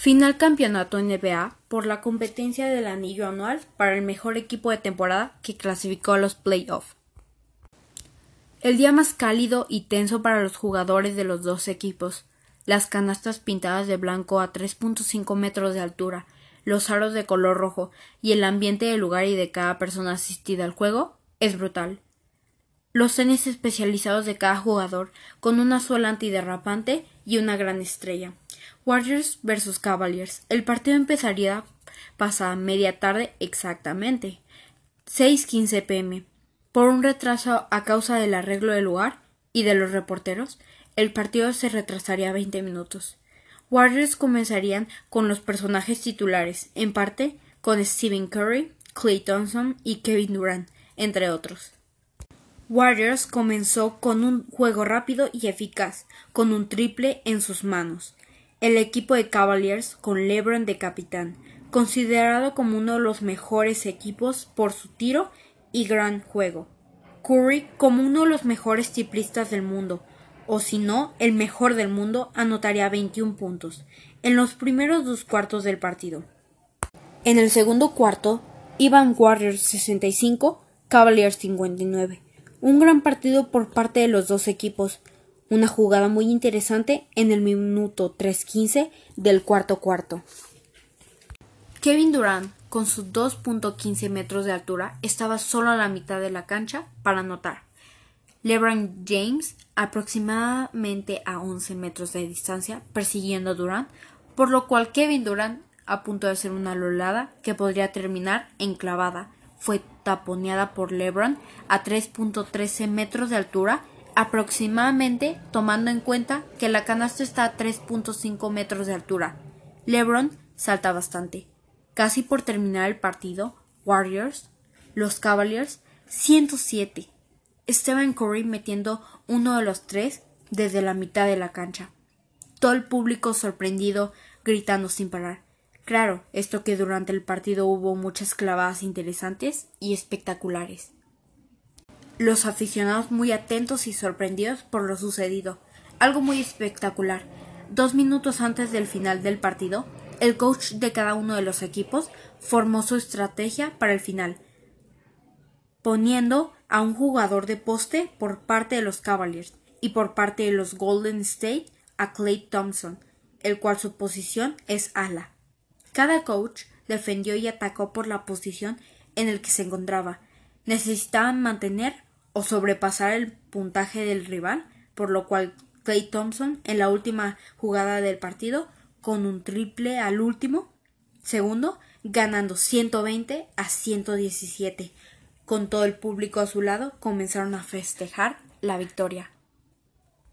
Final campeonato NBA por la competencia del anillo anual para el mejor equipo de temporada que clasificó a los playoffs. El día más cálido y tenso para los jugadores de los dos equipos. Las canastas pintadas de blanco a 3.5 metros de altura, los aros de color rojo y el ambiente del lugar y de cada persona asistida al juego es brutal. Los tenis especializados de cada jugador con una suela antiderrapante y una gran estrella. Warriors vs Cavaliers. El partido empezaría pasada media tarde exactamente, 6:15 p.m. Por un retraso a causa del arreglo del lugar y de los reporteros, el partido se retrasaría 20 minutos. Warriors comenzarían con los personajes titulares, en parte con Stephen Curry, Klay Thompson y Kevin Durant, entre otros. Warriors comenzó con un juego rápido y eficaz, con un triple en sus manos. El equipo de Cavaliers con LeBron de capitán, considerado como uno de los mejores equipos por su tiro y gran juego. Curry como uno de los mejores triplistas del mundo, o si no, el mejor del mundo, anotaría 21 puntos en los primeros 2 cuartos del partido. En el segundo cuarto, iban Warriors 65, Cavaliers 59. Un gran partido por parte de los dos equipos. Una jugada muy interesante en el minuto 3:15 del cuarto cuarto. Kevin Durant, con sus 2.15 metros de altura, estaba solo a la mitad de la cancha para anotar. LeBron James, aproximadamente a 11 metros de distancia, persiguiendo a Durant, por lo cual Kevin Durant, a punto de hacer una lolada que podría terminar en clavada, fue taponeada por LeBron a 3.13 metros de altura, aproximadamente tomando en cuenta que la canasta está a 3.5 metros de altura. LeBron salta bastante. Casi por terminar el partido, los Cavaliers, 107. Stephen Curry metiendo uno de los 3 desde la mitad de la cancha. Todo el público sorprendido, gritando sin parar. Claro, esto que durante el partido hubo muchas clavadas interesantes y espectaculares. Los aficionados muy atentos y sorprendidos por lo sucedido. Algo muy espectacular. 2 minutos antes del final del partido, el coach de cada uno de los equipos formó su estrategia para el final, poniendo a un jugador de poste por parte de los Cavaliers y por parte de los Golden State a Klay Thompson, el cual su posición es ala. Cada coach defendió y atacó por la posición en el que se encontraba. Necesitaban mantener o sobrepasar el puntaje del rival, por lo cual Klay Thompson en la última jugada del partido con un triple al último segundo, ganando 120-117. Con todo el público a su lado, comenzaron a festejar la victoria.